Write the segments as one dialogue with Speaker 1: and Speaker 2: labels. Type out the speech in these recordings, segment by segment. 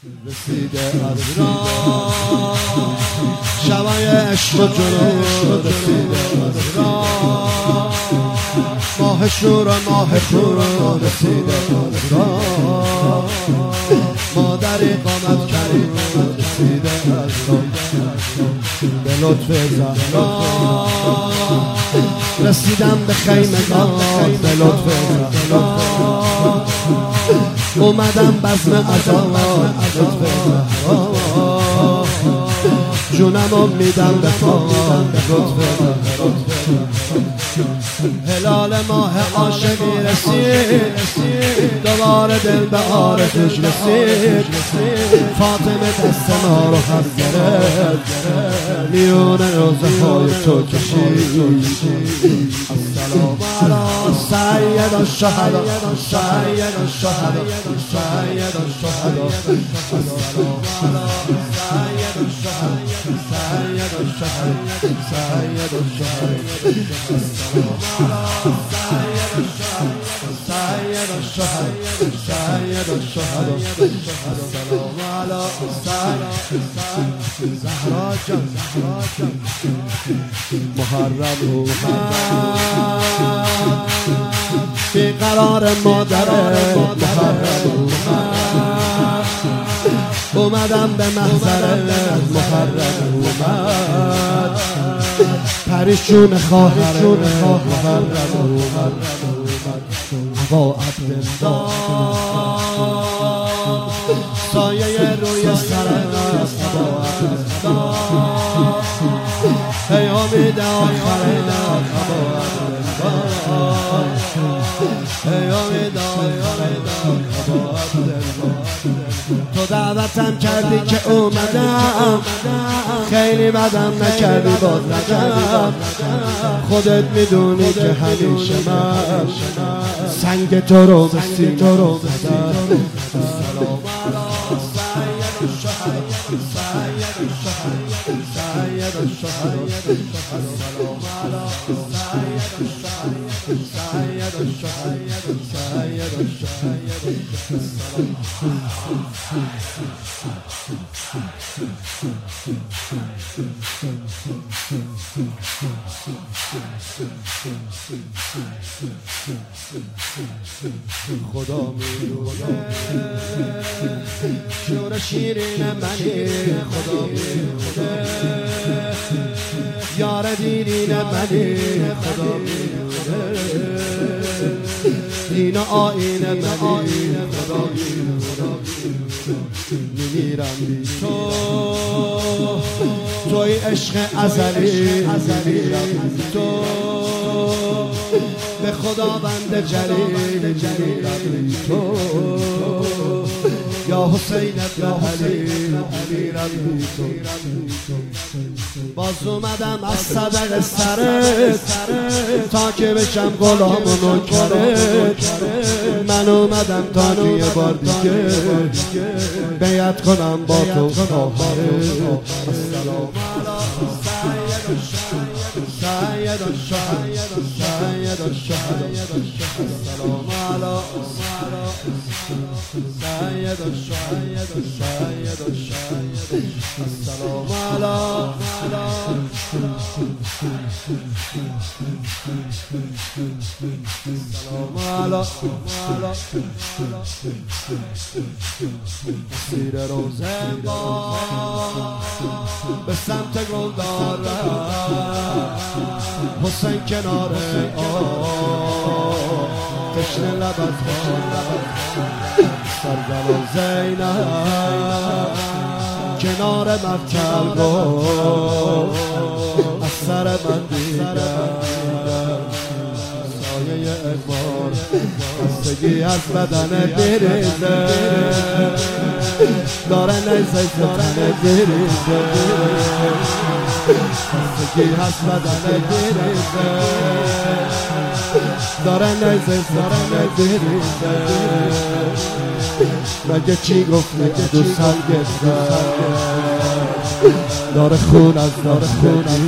Speaker 1: رسیده از راه شبای عشق و جنون رسیده از راه ماه شور و ماه خور رسیده از راه مادری قامت کریم رسیده از راه به لطف زهرا رسیدم به خیمگاه به لطف زهرا اومدم بزم عزا لطف زهرا جونمو میدم به پا لطف زهرا هلال ماه عاشقی رسید دوباره دل به آرزوش رسید فاطمه دست ما رو هم گرفت میون روزه های تو کشید السلام علی سید الشهدا سید الشهدا سید الشهدا السلام علی سید الشهدا سید الشهدا سید الشهدا سید الشهدا سید الشهدا السلام علی سید زهرا جان محرم بی قرار مادر محرم اومدم به محضر محرم اومد پریشون خواهر محرم اومد با عبدالله سایه روی سرم با عبدالله ای امید آخرین با عبدالله ای امید آخرین با عبدالله تو دعوتم کردی که اومدم خیلی بدم نکردی باز ندم خودت میدونی که همیشه من سنگ تو رو به سینه رو زدم السلام علی سید الشهدا سید الشهدا السلام علی سید الشهدا سید الشهدا خدا میدونه شور شیرین منی خدا میدونه یار دیرین منی خدا میدونه دین و آیین منی خدا میدونه میمیرم بی تو توی عشق ازلی میمیرم بی تو به خدا بنده جلیل میمیرم بی تو یا حسین ابن علی میمیرم بی تو باز اومدم از صدق سرت تا که بشم غلام و نوکرت من اومدم تا یه بار دیگه بیعت کنم با تو خواهرت السلام علی سید الشهدا سید الشهدا السلام علی سید الشهدا سید الشهدا السلام علی مسیر روزنگاه به سمت گلدار حسین کنار تشنه لبت سرزن و زینب کنار مفکر گفت از سر من دیدم سایه اقبال خستگی از بدن بریزه داره نیزه ستن بریزه خستگی از بدن بریزه داره نیزه ستن بریزه مگه چی گفت مگه دو سال گفته داره خون از داره خون از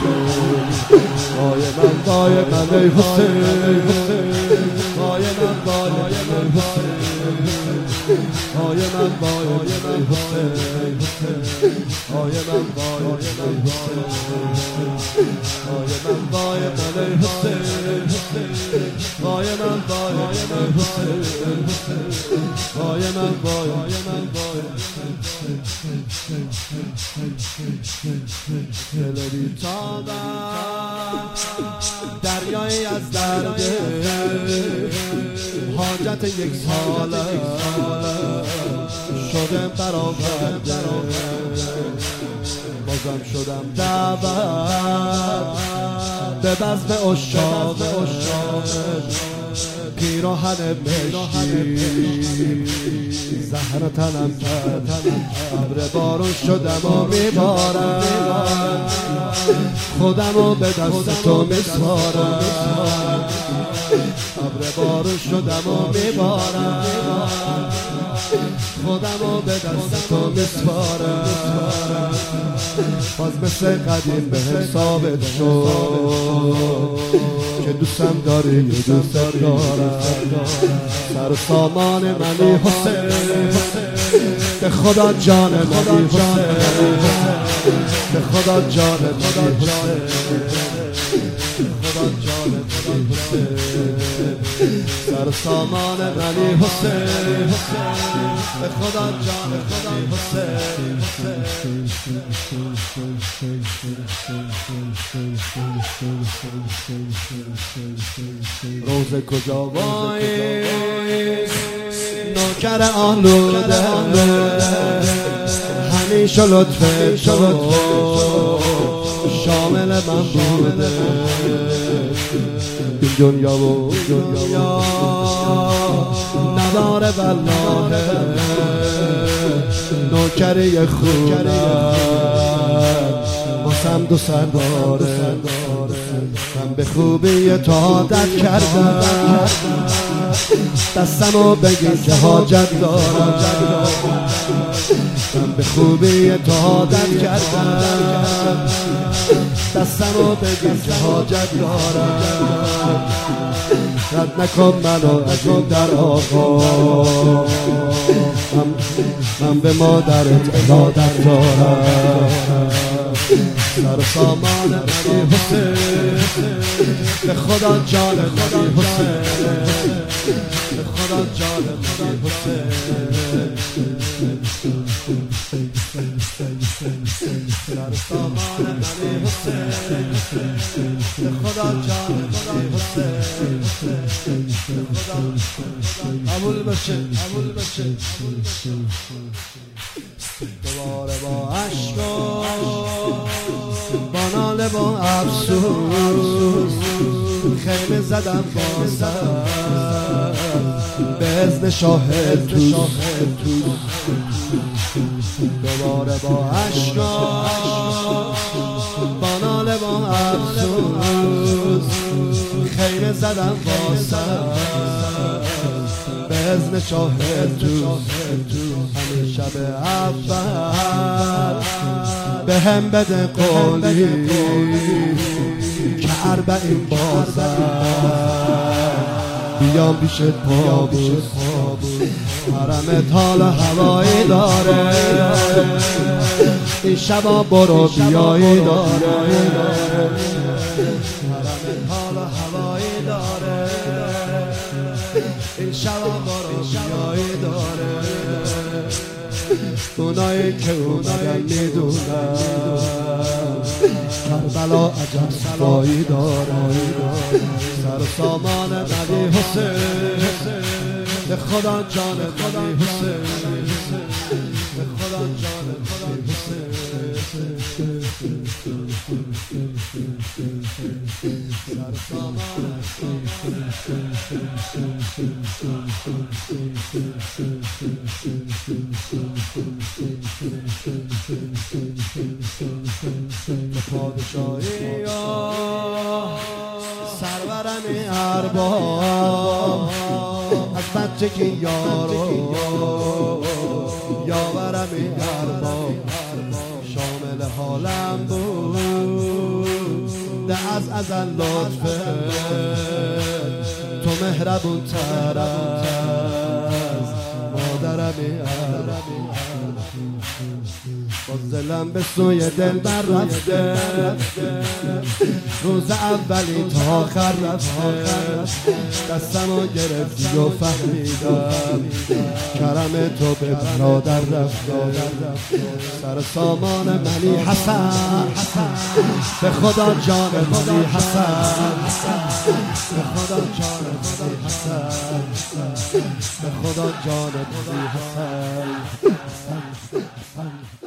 Speaker 1: وای من ای حسین وای من ای حسین های من وای من حسین های من وای من حسین های من وای من حسین های من وای من حسین های من وای من وای دل بی‌تابم دریایی از درد حاجت یک ساله شدم برآورده بازم شدم دعوت به بزم عشاق پیراهن مشکی زهر تنم کرد ابر بارون شدم و میبارم خودم رو به دست تو میسپارم ابر بارون شدم و میبارم خودم رو به دست تو میسپارم باز مثل قدیم بهم ثابت شد که دوستم داری دوست دارم سر سامان منی حسین به خدا جان منی حسین به خدا جان منی حسین خدا جان منی حسین سر سامان منی حسین به خدا جان منی حسین روز کجا وای نوکر آلوده همیشه لطف تو شامل من بوده این دنیا و دنیا نداره والله نوکری خوبه واسم دو سر داره من به خوبی تو عادت کردم دستمو بگیر که حاجت دارم من به خوبی تو عادت کردم دستمو بگیر که حاجت دارم رد نکن منو از این در آقا من به مادرت عبادت دارم سر سامان منی حسین به خدا جان منی حسین به خدا جان منی حسین سر سامان منی حسین به خدا جان منی حسین به خدا قبول بشه قبول بشه دوباره با عشق با ناله با افسوس خیمه زدم بازم به اذن شاهد توس دوباره با عشق با ناله با افسوس خیمه زدم بازم به اذن شاهد توس همین شب اول به هم بده قولی که 40 بازم بیام پیشت پابوس حرمت حال هوایی داره این شبا برو بیایی داره حرمت حال هوایی داره این شبا برو بیایی داره اونایی که اومدن میدونن کربلا عجب صفایی داره سر سامان منی حسین به خدا جان منی حسین به خدا جان منی حسین سر سامان پادشاهی سرورم ارباب از بچگی یارو یاورم ارباب شامل حالم بود ده از ازل لطفه تو مهربون تر از مادرم بازدلم به سوی دل بر رفته روز اولی تا آخر رفته دستمو گرفتی و فهمیدم کرم تو به برادر رفته سر سامان منی حسن به خدا جان منی حسن به خدا جان منی حسن به خدا جان منی حسن